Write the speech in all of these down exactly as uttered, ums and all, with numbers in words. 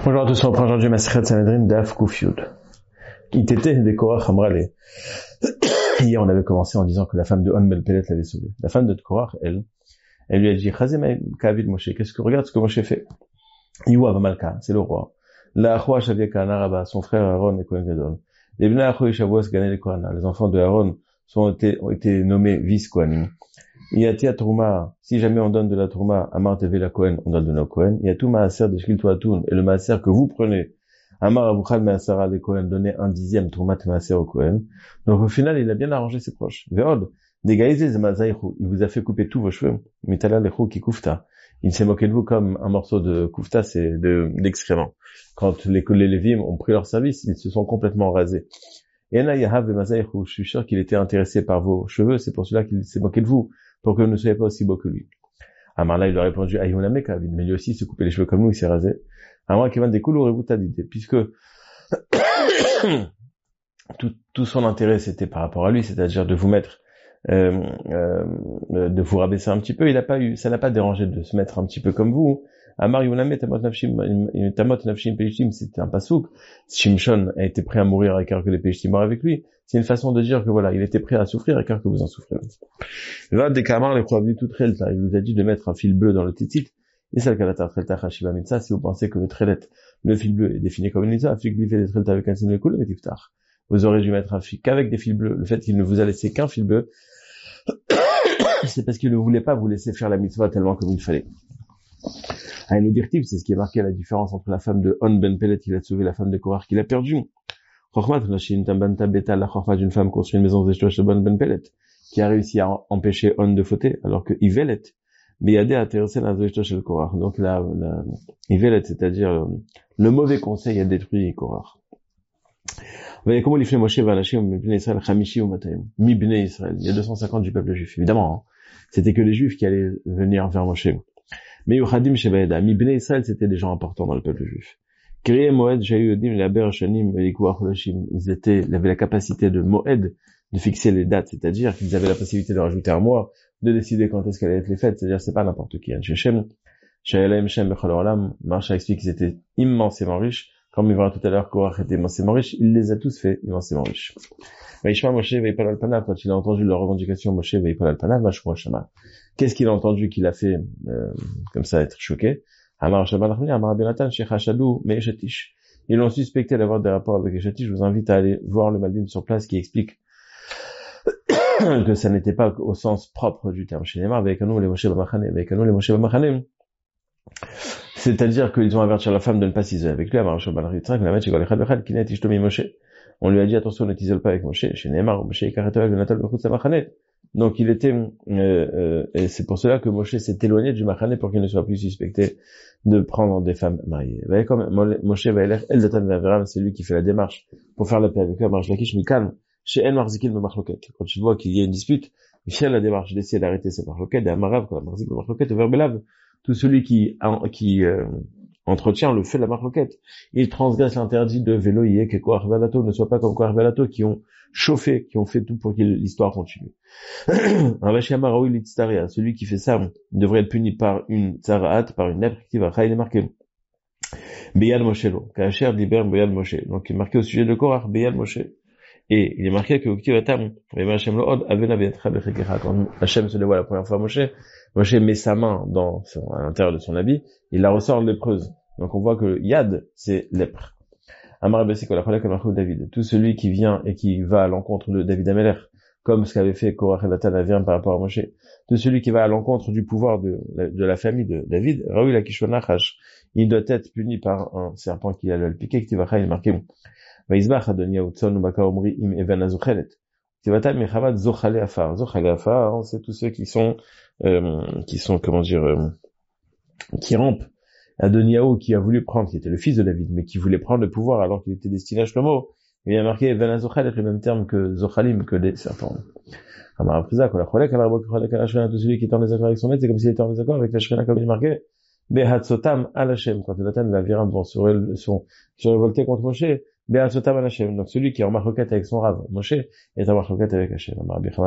Bonjour à tous, on reprend aujourd'hui Masechet Sanhedrin Daf Kuf Yud. Itete de Korach Amrale. Hier, on avait commencé en disant que la femme de On Ben Pelet l'avait sauvé. La femme de Korach, elle, elle lui a dit, Chazema Kavid Moshe, qu'est-ce que, regarde ce que Moshe fait. Iwa Vamalka, c'est le roi. La Achwa Shavia Kana Rabba, son frère Aaron et Kohen Gadol. Les Bnei Achwa Shavuos Ganel et Kohanim, les enfants de Aaron sont été, ont été nommés vice-Kohanim. Yati Trouma, si jamais on donne de la Trouma à Amar Teve la Kohen, on donne de la Kohen. Yatou Maaser de Shkiltu Atun, et le Maaser que vous prenez, Amar Abuchal Maasara de Kohen, donnez un dixième Troumat Maaser au Kohen. Donc au final, il a bien arrangé ses proches. Veod, Degaïze Zemazaïchou, il vous a fait couper tous vos cheveux. Mitala Lechou ki Kufta. Il s'est moqué de vous comme un morceau de Kufta, c'est de, d'excrément. Quand les, les Lévim ont pris leur service, ils se sont complètement rasés. Et là, Yahav Mazaïchou, je suis sûr qu'il était intéressé par vos cheveux, c'est pour cela qu'il s'est moqué de vous, pour que vous ne soyez pas aussi beau que lui. Amarla, il lui a répondu, Aïouna Mekavid, mais lui aussi, il s'est coupé les cheveux comme nous, il s'est rasé. Amar Kevan des Koulou Rebutadité, puisque tout, tout son intérêt, c'était par rapport à lui, c'est-à-dire de vous mettre, euh, euh, de vous rabaisser un petit peu, il a pas eu, ça n'a pas dérangé de se mettre un petit peu comme vous. Amar Yuname Tamot Nafshim, Tamot Nafshim Pelishtim, c'était un pasouk. Shimshon a été prêt à mourir à cœur que les Pelishtim morent avec lui. C'est une façon de dire que voilà, il était prêt à souffrir à cœur que vous en souffrez. Là, dès qu'Amar les provenus tout trelta, il vous a dit de mettre un fil bleu dans le tétit. Et ça, le kalatar trelta chashiva mitza, si vous pensez que le trelet, le fil bleu est défini comme une mitza, fait que lui fait des trelta avec un signe de couleur, mais tiftar. Vous aurez dû mettre un fil qu'avec des fils bleus. Le fait qu'il ne vous a laissé qu'un fil bleu, c'est parce qu'il ne voulait pas vous laisser faire la mitzvah tellement comme il fallait. À une directive, c'est ce qui est marqué la différence entre la femme de On Ben Pelet, qui a sauvé la femme de Korach, qu'il a perdu. Chokhmat, la chorma d'une femme construit une maison de On Ben Pelet, qui a réussi à empêcher On de fauter, alors que Ivelet, Beyadé a intéressé la Zeshtosh Korach. Donc la, la, Ivelet, c'est-à-dire le mauvais conseil a détruit Korach. Vous voyez comment il fait Moshe va lâcher Bnei Israël, Chamishi ou Matayim. Mi Bnei Israël. Il y a deux cent cinquante du peuple juif, évidemment. Hein. C'était que les juifs qui allaient venir vers Moshe. Mais Yochadim Shebaeda, Mi Bnei Israël, c'était des gens importants dans le peuple juif. Kriye Moed, Shayudim, Laber, Shanim, Elikuach, Loshim. Ils étaient, ils avaient la capacité de Moed, de fixer les dates, c'est-à-dire qu'ils avaient la possibilité de rajouter un mois, de décider quand est-ce qu'elle allait être les fêtes, c'est-à-dire c'est pas n'importe qui. Shechem, Shayalaim Shem, Bechol Olam, Marsha explique qu'ils étaient immensément riches. Comme il verra tout à l'heure Korach était immensément riche, il les a tous fait immensément riches. Vaishma Moshe Vaipal Alpanav, quand il a entendu leur revendication, Moshe Vaipal Alpanav, Vashmo Shama. Qu'est-ce qu'il a entendu qu'il a fait, euh, comme ça, être choqué? Amar Shama Lachmi, Amar Benatan, Sheikh Hashadou, Me'eshetish. Ils l'ont suspecté d'avoir des rapports avec Eshetish. Je vous invite à aller voir le Malbim sur place qui explique que ça n'était pas au sens propre du terme. Chez Neymar, avec nous les Moshe Bamachane, avec nous les Moshe Bamachane. C'est-à-dire qu'ils ont averti la femme de ne pas s'isoler avec lui. On lui a dit attention, ne t'isole pas avec Moshe. Donc il était, euh, euh, et c'est pour cela que Moshe s'est éloigné du Machane pour qu'il ne soit plus suspecté de prendre des femmes mariées. Comme Moshe va aller, c'est lui qui fait la démarche pour faire la paix avec lui. Quand tu vois qu'il y a une dispute, il fait la démarche d'essayer d'arrêter ces marloquettes, tout celui qui, qui euh, entretient le fait de la marloquette, il transgresse l'interdit de Veloïe, que Korach Velato ne soit pas comme Korach Velato, qui ont chauffé, qui ont fait tout pour que l'histoire continue. Un Vashiyamaraoui Litstaria, celui qui fait ça devrait être puni par une Tzaraat, par une lèpre qui va il marqué. Beyad Moshelo, Kacher Diber Beyad Moshe. Donc il est marqué au sujet de Korach, Beyad Moshe. Et il est marqué que quand Hachem se dévoile la première fois à Moshe, Moshe met sa main dans son, à l'intérieur de son habit, il la ressort lépreuse. Donc on voit que Yad, c'est lèpre. Amar David, tout celui qui vient et qui va à l'encontre de David Ameler, comme ce qu'avait fait Korach et Natan Aviram par rapport à Moshe, tout celui qui va à l'encontre du pouvoir de, de la famille de David, Raoui la Kishonachash, il doit être puni par un serpent qui allait le piquer, qui va il est marqué. Vaizbach Adoniah Utson Ubaka Omri im Even Azuchelet. Tivata Mechavat Zochale Afar. Zochale Afar, c'est tous ceux qui sont, euh, qui sont, comment dire, euh, qui rampent. Adoniah qui a voulu prendre, qui était le fils de David, mais qui voulait prendre le pouvoir alors qu'il était destiné à Shlomo. Il a marqué Even Azuchelet, le même terme que Zochalim, que des serpents. Amar Aprizak, ou la Cholek, à la Rabok, à la Shrena, tout celui qui est en désaccord avec son maître, c'est comme s'il était en désaccord avec la Shrena, comme il est marqué. Behatsotam al Hashem. Quand Nathan va virer vont se révolter contre Moshe. Be'atzotam al Hashem. Donc celui qui est en marloquette avec son rave, Moshe, est en marloquette avec Hashem.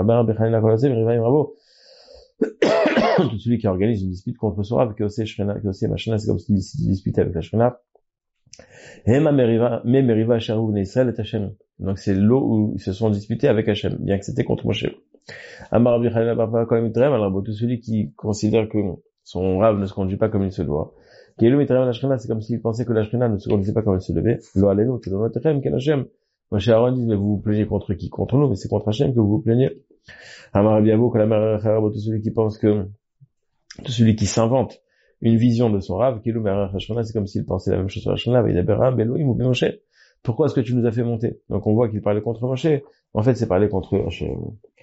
Tout celui qui organise une dispute contre son rave, que aussi Shrena, que aussi Machana, c'est comme s'il disputait avec la Shrena. Hema meriva, me meriva sharou bnei Israël et Hashem. Donc c'est l'eau où ils se sont disputés avec Hashem, bien que c'était contre Moshe. Amar Rabbi Chanina bar Papa Kohen mitrayem al Rabbo, tout celui qui considère que son rave ne se conduit pas comme il se doit. Keilu mitrayem al Hashrina, c'est comme s'il pensait que la Hashrina ne se conduisait pas comme elle se devait. Lo alenu, que lo notechem, ken Hashem. Moshe Aaron dit, mais vous vous plaignez contre qui? Contre nous, mais c'est contre Hashem que vous vous plaignez. Amar Rabbi Abo, que la mère Rabbo, tout celui qui pense que, tout celui qui s'invente une vision de son rave, Keilu mer Hashrina, c'est comme s'il pensait la même chose sur la Hashrina, va y dabera, Beloim ou Moshe. Pourquoi est-ce que tu nous as fait monter? Donc on voit qu'il parlait contre Moshe. En fait, c'est parler contre Hashem.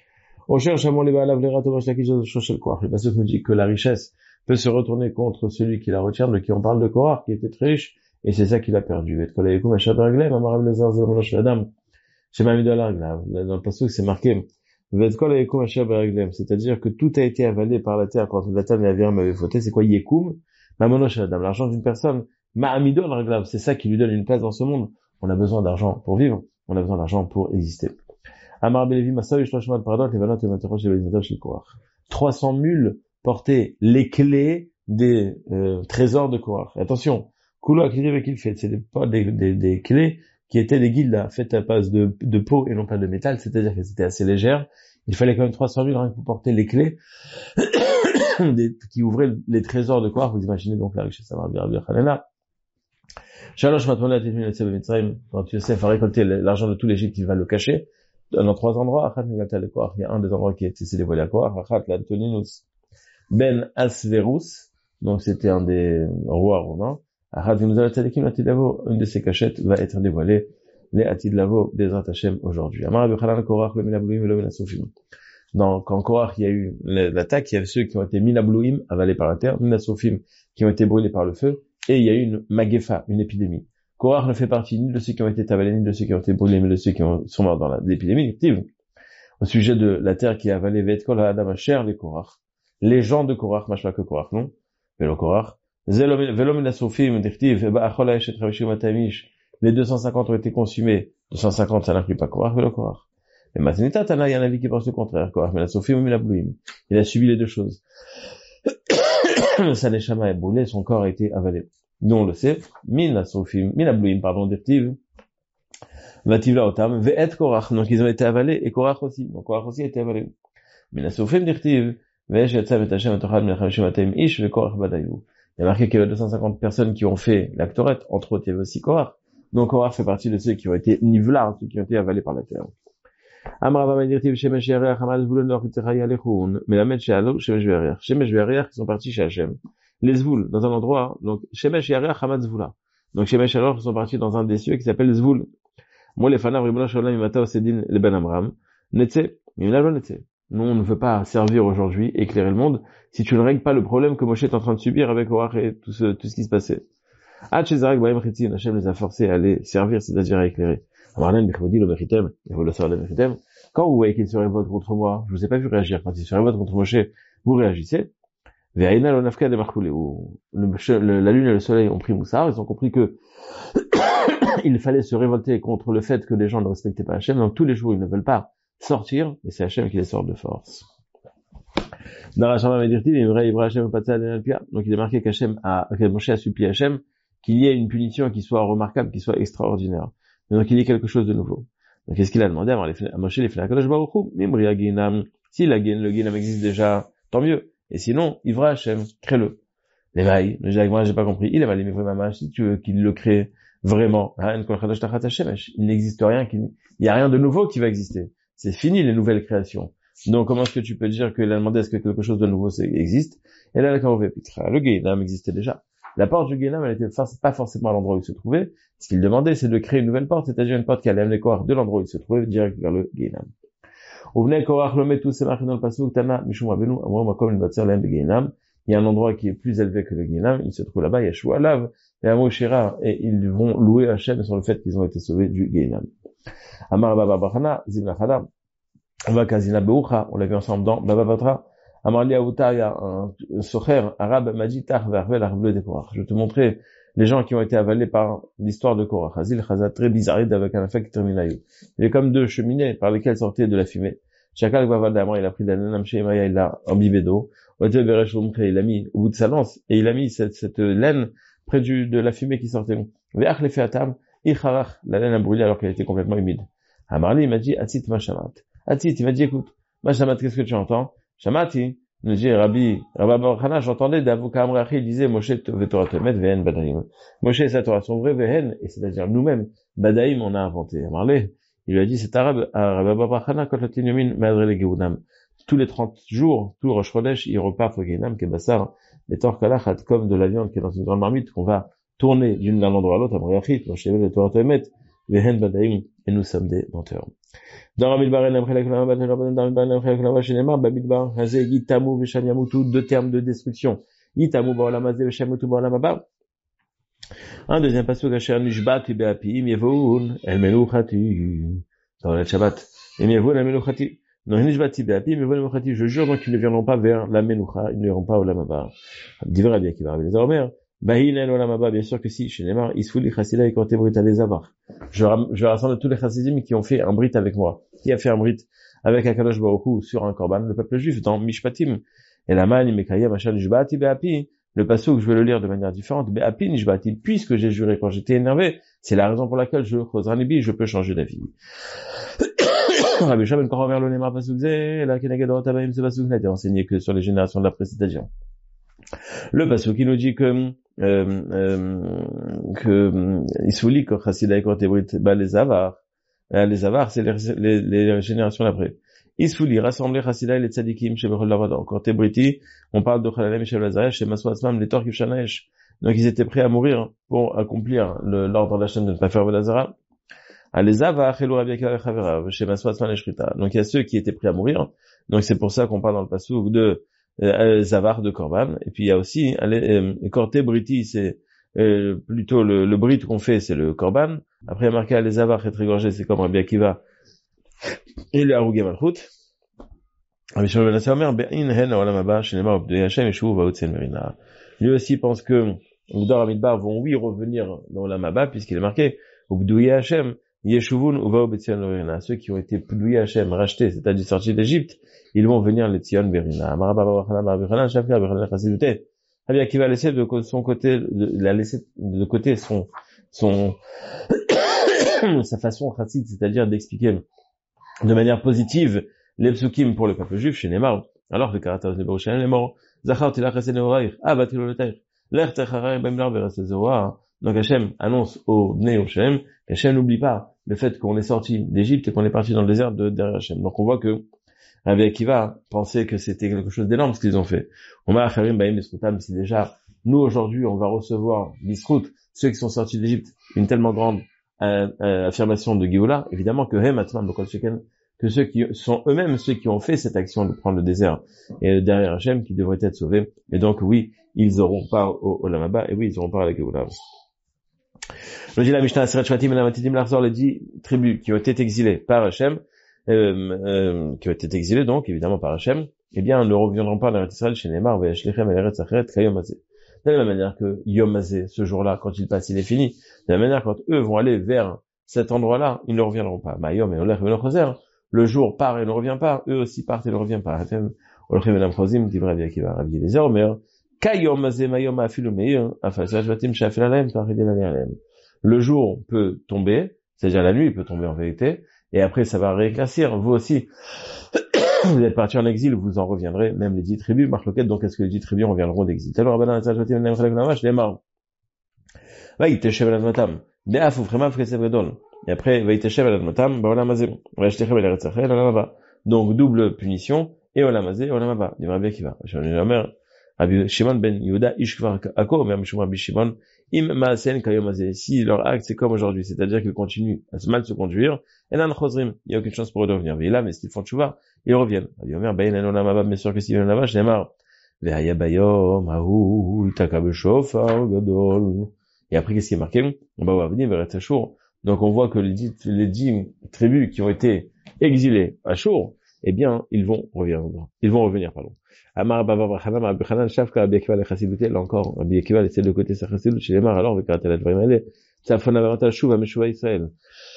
Le passage nous dit que la richesse peut se retourner contre celui qui la retient, de qui on parle de Korah, qui était très riche, et c'est ça qu'il a perdu. Dans le passage, c'est marqué, c'est-à-dire que tout a été avalé par la terre quand Nathan et Aviram avaient fauté. C'est quoi Yekum? L'argent d'une personne, c'est ça qui lui donne une place dans ce monde. On a besoin d'argent pour vivre, on a besoin d'argent pour exister. trois cents mules portaient les clés des euh, trésors de Korah. Attention, c'est des, pas des, des, des clés qui étaient des guildes faites à base de, de peau et non pas de métal, c'est-à-dire qu'elles étaient assez légères. Il fallait quand même trois cents mules rien que pour porter les clés des, qui ouvraient les trésors de Korah. Vous imaginez donc la richesse. Quand Yosef a récolté l'argent de tout l'Égypte, il va le cacher dans trois endroits. Il y a un des endroits qui a été dévoilé à Korah, l'Antoninus ben Asverus, donc c'était un des rois romains. Une de ses cachettes va être dévoilée, les Atidlavo des Hashem aujourd'hui. Donc, quand Korah, il y a eu l'attaque, il y avait ceux qui ont été minablouim, avalés par la terre, minasofim, qui ont été brûlés par le feu, et il y a eu une magefa, une épidémie. Korah ne fait partie ni de ceux qui ont été avalés, ni de ceux qui ont été brûlés, mais de ceux qui ont, sont morts dans la, l'épidémie. Au sujet de la terre qui a avalé Vetkol Adam Asher, les Korah. Les gens de Korah, machma que Korah, non? Vélo Korah. Velo minasofim, dirtiv, ba'achol ha'eshet chavishim atamish. Les deux cent cinquante ont été consumés. deux cent cinquante, ça n'inclut pas Korah, vélo Korah. Mais Matinita, Tana, il y a un avis qui pense le contraire. Korah, minasofim ou minablouim. Il a subi les deux choses. Sa neshama est brûlée, son corps a été avalé. Nous, on le sait. Minasofim, minablouim, pardon, dirtiv. Vativla otam, ve'et Korah. Donc, ils ont été avalés, et Korah aussi. Donc, Korah aussi a été avalé. Minasofim dirtiv. Il y a marqué qu'il y avait deux cent cinquante personnes qui ont fait l'actorette, entre autres il y avait aussi Korah. Donc Korah fait partie de ceux qui ont été nivelards, ceux qui ont été avalés par la terre. Shemesh ve'Ariach qui sont partis chez Hachem. Les Zvul, dans un endroit, donc Shemesh ve'Ariach Hamad Zvula. Donc Shemesh et Ariach sont partis dans un des cieux qui s'appelle Zvul. Moi les fanav Ribono Shalom Imata Osedin le Ben Amram. Netse, Mimla Netse. Nous, on ne veut pas servir aujourd'hui, éclairer le monde, si tu ne règles pas le problème que Moshe est en train de subir avec Korah et tout ce, tout ce qui se passait. Hachem les a forcés à aller servir, c'est-à-dire à éclairer. Quand vous voyez qu'ils se révoltent contre moi, je vous ai pas vu réagir. Quand ils se révoltent contre Moshe, vous réagissez. La lune et le soleil ont pris Moussar, ils ont compris que il fallait se révolter contre le fait que les gens ne respectaient pas Hachem, donc tous les jours ils ne veulent pas sortir, et c'est Hachem qui les sort de force. Donc il est marqué qu'Hachem a, que Moshe a supplié Hachem qu'il y ait une punition qui soit remarquable, qui soit extraordinaire. Donc il y ait quelque chose de nouveau. Donc qu'est-ce qu'il a demandé à Moshe, les Kadosh Baruch Hu? Si la le Ginam existe déjà, tant mieux. Et sinon, Ivra Hachem, crée-le. Les vailles, moi j'ai pas compris. Il a mal aimé si tu veux qu'il le crée vraiment. Il n'existe rien, il n'y a rien de nouveau qui va exister. C'est fini les nouvelles créations. Donc comment est-ce que tu peux dire qu'il a demandé est-ce que quelque chose de nouveau existe? Et là, le Guénam existait déjà. La porte du Guénam, elle était pas forcément à l'endroit où il se trouvait. Ce qu'il demandait, c'est de créer une nouvelle porte, c'est-à-dire une porte qui allait amener Korah de l'endroit où il se trouvait direct vers le Guénam. Au venait Korah, le met tout, c'est marqué dans le passage, Tana, Mishum Rabbeinu, Amrom, comme une bâtisse, l'aime Guénam. Il y a un endroit qui est plus élevé que le Guénam, il se trouve là-bas, il y a Shua Lav, et Amo Shira, et ils vont louer Hachem sur le fait qu'ils ont été sauvés du Guénam. Amar Baba Bachana, Zimna Chada, Vakazina Beucha, on l'a vu ensemble dans Baba Batra. Amar Li Aouta, il y a un socher arabe, Maji Tar, Vervel, Arbleu de Korah. Je vais te montrer les gens qui ont été avalés par l'histoire de Korah. Hazil, Chazat, très bizarre, avec un effet qui termine là. Il est comme deux cheminées par lesquelles sortait de la fumée. Chakal Vavadamar, il a pris d'Ananam Shemaya, il l'a imbibé d'eau. Otel Beresh, il l'a mis au bout de sa lance, et il a mis cette, cette laine près du, de la fumée qui sortait. Ve'ach le featam, icharach, la laine a brûlé alors qu'elle était complètement humide. Amarli, il m'a dit, Atzit ma shamat. Atzit, il m'a dit, écoute, ma shamat, qu'est-ce que tu entends? Shamati, il me dit, Rabbi, Rabbi Baruchana, j'entendais d'Avoka Amrachi, il disait, Moshe ve'torah temet ve'en badaim. Moshe et sa Torah sont vrais, ve'en, et c'est-à-dire nous-mêmes, badaim, on a inventé. Amarli, il lui a dit, c'est arabe, Rabbi Baruchana, quand la tinyomin, madre le geunam. Tous les trente jours, tout Rosh Chodesh, il repart au geunam, kebassar, les torkalachat, comme de la viande qui est dans une grande marmite, qu'on va tourner d'une d'un endroit à l'autre, Amrachi, Moshe ve'torah temet, ve'en badaim, et nous sommes des menteurs. Dans Ramilbar, il Bamidbar, Hazé, Yitamu, Veshamyamutu, deux termes de destruction. Yitamu, Baolamazé, Veshamyamutu, Baolamaba. Un deuxième passage, Asher Nishbat, Ibeapi, Mievun, El Melouchati. Dans le Shabbat. Et Mievun, El Melouchati. Non, Nishbat, Ibeapi, Mievun, El Melouchati. Je jure donc qu'ils ne viendront pas vers la Meloucha, ils ne viendront pas au Lamaba. Divra bien qui va arriver les Ormers. Bahinen Olamaba, bien sûr que si, chez Neymar, Isfouli Chassida et Korte Brit les Avar. Je, je rassemble tous les chassidim qui ont fait un brit avec moi. Qui a fait un brit avec Akadosh Baruch Hu sur un korban? Le peuple juif, dans Mishpatim. Et la man, Mekaya, Machan, Nishbati, Beapi. Le passage, je vais le lire de manière différente. Beapi, Nishbati. Puisque j'ai juré quand j'étais énervé, c'est la raison pour laquelle je, Chosranibi, je peux changer d'avis. Rabbi Shabbat, encore envers le Neymar, Pasuk Zé, la Kenegad Tabaim, ce Pasuk n'a été enseigné que sur les générations de l'après, c'est-à-dire. Le passage qui nous dit que, euh, euh, que, Isfouli, quand Chassida et Korte Brit, bah, les avars, les avars, c'est les, les, les générations d'après. Isfouli, rassembler Chassida et les tzadikim, chez Bechol Lavada. Korte Briti, on parle de Chalalem et chez Lazaresh, chez Masou Asmam, les Torkif Shanaesh. Donc ils étaient prêts à mourir pour accomplir le, l'ordre de la chaîne de ne pas faire Velazara. Les avars, Elou Rabbi Akiva Chavera, chez Masou Asmam et Shrita. Donc il y a ceux qui étaient prêts à mourir. Donc c'est pour ça qu'on parle dans le passage de Euh, Zavar de Korban, et puis il y a aussi euh, Korte Briti, c'est euh, plutôt le, le brit qu'on fait, c'est le Korban. Après il y a marqué les Zavar et trégorgé, c'est comme Rabbi Akiva et le Harugé Malchut. Lui aussi pense que les Dor Amidbar vont oui revenir dans la Maba, puisqu'il est marqué Ubdouye Hashem Yeshuvun Uva Betzion Verina. Ceux qui ont été Ubdouye Hashem rachetés, c'est-à-dire sortis d'Égypte, ils vont venir les Tzion Verina. Rabbi Akiva laisser de son côté, il a laissé de côté son, son, sa façon chassid, c'est-à-dire d'expliquer de manière positive les psukim pour le peuple juif chez Neymar. Alors que Karatas de Borushan est mort. Zachar tila chassid neoraïr. Ah, batilo le taïr. L'air techaraï bemlar verasezora. Donc Hachem annonce au Bnei Hoshem qu'Hachem n'oublie pas le fait qu'on est sorti d'Égypte et qu'on est parti dans le désert de derrière Hachem. Donc on voit que Rabbi Akiva pensait que c'était quelque chose d'énorme ce qu'ils ont fait. On m'a acharim baim bisrutam, si déjà nous aujourd'hui on va recevoir bisrut, ceux qui sont sortis d'Égypte, une tellement grande euh, euh, affirmation de Géoula, évidemment que hem atman bokol sheken, que ceux qui sont eux-mêmes ceux qui ont fait cette action de prendre le désert et derrière Hachem qui devraient être sauvés. Et donc oui, ils auront part au, au Lamaba, et oui, ils auront part à la Géoula. Le dit la Mishnah Aseret Shvatim et la Matidim Larzor, les dix tribus qui ont été exilées par Hachem, euh, euh, qui ont été exilées donc évidemment par Hachem, eh bien ne reviendront pas dans l'Eretz Israël chez Neymar, Vayashlechem et l'Eretz Acheret Kayom Hazeh. De la même manière que Yom Hazeh, ce jour-là, quand il passe, il est fini. De la même manière, quand eux vont aller vers cet endroit-là, ils ne reviendront pas. Mayom et Olech Venochoser, le jour part et ne revient pas, eux aussi partent et ne reviennent pas. Olech Venamchozim, dit Rabbi Akiva, Rabbi Eliezer, mais Kayom Hazeh Mayom Afilu Meir, Afasaj Vatim Shafel Alem, Taridel Alem. Le jour peut tomber, c'est-à-dire la nuit peut tomber en vérité, et après ça va rééclaircir. Vous aussi, vous êtes partis en exil, vous en reviendrez, même les dix tribus, Marloquette, donc est-ce que les dix tribus reviendront d'exil? Alors, ben, ça, je vais t'aimer, je l'ai marre. Va, il t'échève la notam. Béaf, ou vraiment, faut que c'est vrai donne. Et après, va, il t'échève la notam, bah, on l'a mazé. Va, je t'échève la retsaché, on l'a maba. Donc, double punition, et on l'a mazé, on l'a maba. Il va bien qui va. Je vais la mère. Rabbi Shimon ben Yehuda, Ishkvar Ako, même Shimon Rabbi Shimon, Im Maasen Kayom Hazeh. Si leur acte c'est comme aujourd'hui, c'est-à-dire qu'ils continuent à se mal se conduire, et nan chosrim, il y a aucune chance pour eux de revenir. Mais là, mais s'ils font tchouva, ils reviennent. Rabbi Omer, ben non mabab, mais sûr que s'ils viennent là-bas, je l'ai marre. Ve'aya bayom, aou, itaka b'shofar gadol. Et après, qu'est-ce qui est marqué? On va venir vers Ashur. Donc on voit que les dix, les dix tribus qui ont été exilées à Ashur, eh bien, ils vont revenir. Ils vont revenir, pardon. Amar Bava Brachanam, Rabbi Chanan, Shavka, Rabbi Akiva, les chassidoutes, là encore, Rabbi Akiva laissait de côté sa chassidoute chez les Mar, alors, avec Karatel Advarim, ça fon avarata Shuva, Meshuva Israël.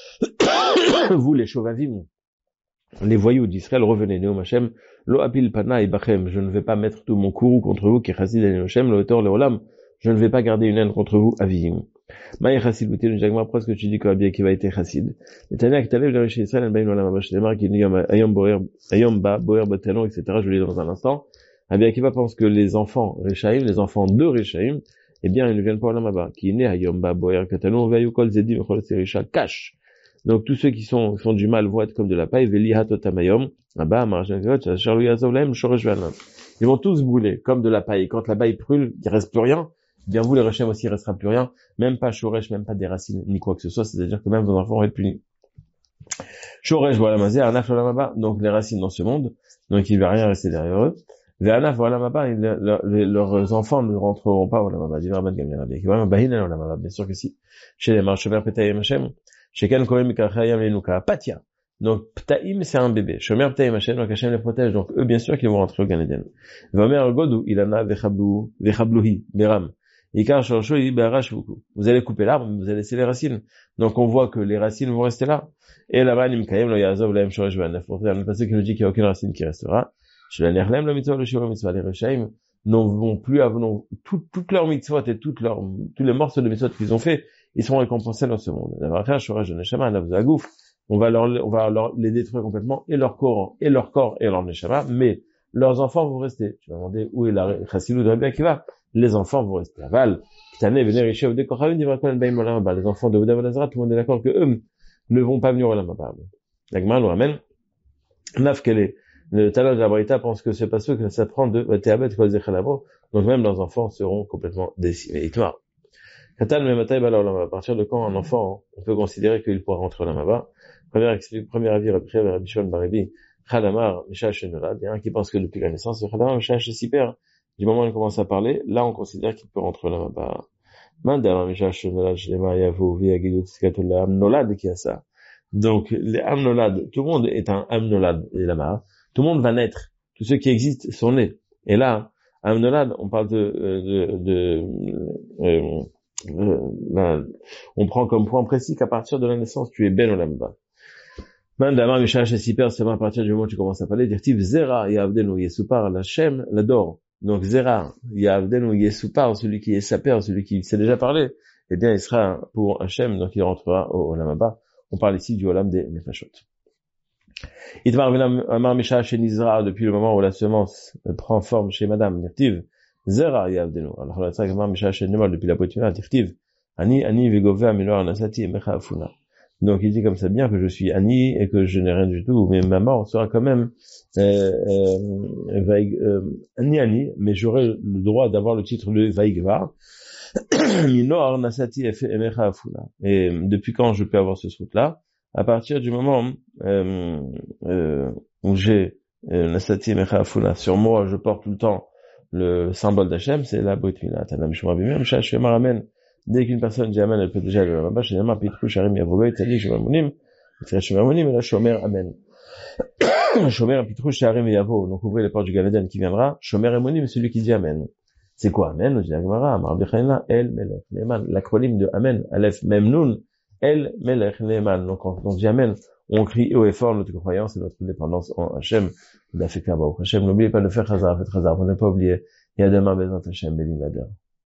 Vous, les Shovavim, les voyous d'Israël, revenez, Neom Hashem, Lo Apil Pana et Bachem, je ne vais pas mettre tout mon courroux contre vous, qui chassid et Hashem, Lo Etor, le Olam, je ne vais pas garder une haine contre vous, Avim. Maï chassid bouté, nous jagma, presque tu dis qu'Abia qui va être chassid. Et t'as dit que t'allais vers chez Israël, en bain, la vache, les marques, il y a ayom boer, ayom ba, boer, batelon, et cetera. Je vais lire dans un instant. Abia qui va pense que les enfants Réchaïm, les enfants de Réchaïm, eh bien, ils ne viennent pas au Lamaba, qui est né ayom ba, boer, catalon, veillou, kol, zedi, mechol, serisha, cache. Donc, tous ceux qui sont, font du mal vont être comme de la paille, veli, hatotamayom, abba, marjan, charlou, yazov, laim, shoresh, valam. Ils vont tous brûler, comme de la paille. Quand la paille brûle, il reste plus rien. Bien vous, les Réchaïm aussi, il restera plus rien. Même pas shoresh, même pas des racines, ni quoi que ce soit. C'est-à-dire que même vos enfants vont être punis. Shoresh, voilà, mazé, anaf, lamaba. Donc, les racines dans ce monde. Donc, il va rien rester derrière eux. Ve'anaf, voilà, maba. Leurs enfants ne rentreront pas au lamaba. Dit Rabban Gamliel Rabbi. Voilà, bahina, au lamaba. Bien sûr que si. Chez les marches, shomer, petayim, Hashem. Chez Ken, kohem, mikachayam, lenuka. Patia. Donc, ptaim, c'est un bébé. Shomer, ptaim, Hashem. Donc, Hashem les protège. Donc, eux, bien sûr qu'ils vont rentrer au Gan Eden. Vamer, godou, ilana, vechablu, vechabluhi, beram. Ikar, shorcho, il barash beaucoup. Vous allez couper l'arbre, vous allez laisser les racines. Donc, on voit que les racines vont rester là. Et là-bas, nimkayem, lo yazov, laem, shoresh, vanef. Pour faire le passage qui nous dit qu'il n'y a aucune racine qui restera. Chez la nerlem, la mitzvah, le shiur, mitzvah, les Réchaïm, n'en vont plus à, non, toutes, toutes leurs mitzvot et toutes leurs, tous les morceaux de mitzvot qu'ils ont fait, ils seront récompensés dans ce monde. La vraie shoresh de neshama, la vzagouf, on va leur, on va leur, les détruire complètement, et leur corps, et leur corps, et leur neshama, mais leurs enfants vont rester. Tu vas demander où est la chassidou de Rabbi Akiva? Les enfants vont rester. Aval, Ktane, Vener, Rishev, Dekochaven, Divrakon, Baim, Olam, les enfants de Ouda Valazara, tout le monde est d'accord que eux ne vont pas venir au Olam Haba. La Gemara nous ramène, Naf, quel est le talent de la Braïta pense que c'est pas ceux que ça prend de Théabet, Kol Zechalabo, donc même leurs enfants seront complètement décimés. Itmar. Katal, Mematay, Bala, Olam Haba. À partir de quand un enfant, on peut considérer qu'il pourra rentrer au Olam Haba? Premier, premier avis, Rabbi Rabbi Shimon Baribi, Chalamar, Mishash Shenolad. Il y a un qui pense que depuis la naissance, le Chalamar, Mishash Siper, du moment où il commence à parler, là, on considère qu'il peut rentrer au Olam Haba. Mandar, Mishash Shenolad, Shlema, Yavu, Viagidut, Skatul, Amnolad, qui a ça. Donc, les Amnolad, tout le monde est un Amnolad, et là-bas. Tout le monde va naître. Tous ceux qui existent sont nés. Et là, Amnolad, on parle de, de, de, euh, euh, là, on prend comme point précis qu'à partir de la naissance, tu es Ben Olam Haba. Mandamar, Mishash et Siper, c'est à partir du moment où tu commences à parler, dire-t-il, Zera, Yavdenu, Yesupar, la Shem, l'adore. Donc, Zera, Yavdenu, Yesupar, celui qui est saper, celui qui sait déjà parler, eh bien, il sera pour Hachem, donc il rentrera au Olam Haba. On parle ici du Olam des Nefashot. Itmar Amar Misha chez Nizra, depuis le moment où la semence prend forme chez Madame, Dirtiv, Zera Yavdenu. Alors, la traque Amar Misha chez Nemal, depuis la poitrine, Dirtiv, Ani, Ani, Vegove, Amilor, Nasati, Mecha, Afuna. Donc, il dit comme ça bien que je suis Ani et que je n'ai rien du tout, mais ma mort sera quand même, euh, euh, vaig, euh, Ani, Ani, mais j'aurai le droit d'avoir le titre de Vaigvar. Minor, Nasati, Mecha, Afuna. Et depuis quand je peux avoir ce truc-là? À partir du moment euh, euh, où j'ai euh, Nasati Mecha Afuna sur moi, je porte tout le temps le symbole d'Hachem, c'est la Brit Mila. Tanam Shema Bimem, Shash Shema Amen. Dès qu'une personne dit Amen, elle peut déjà aller là-bas. Chez Nama Pitru Sharim Yavogoy Tali Shema Monim, Tira Shema Monim, et là Shomer Amen. Shomer Pitru Sharim Yavo. Donc ouvrez les portes du Gan Eden qui viendra. Shomer Monim, celui qui dit Amen. C'est quoi Amen? Nous dit la Gemara, Amar Bichanina, El Melech Neman. L'acronyme de Amen, Aleph Mem Nun. El Melech Neman. Donc, quand on dit Amen, on crie haut et fort notre croyance et notre dépendance en Hachem. Hachem, n'oubliez pas de faire Chazar, faites Chazar, pour ne pas oublier. Et à demain, Bezat Hachem, Béni Nader.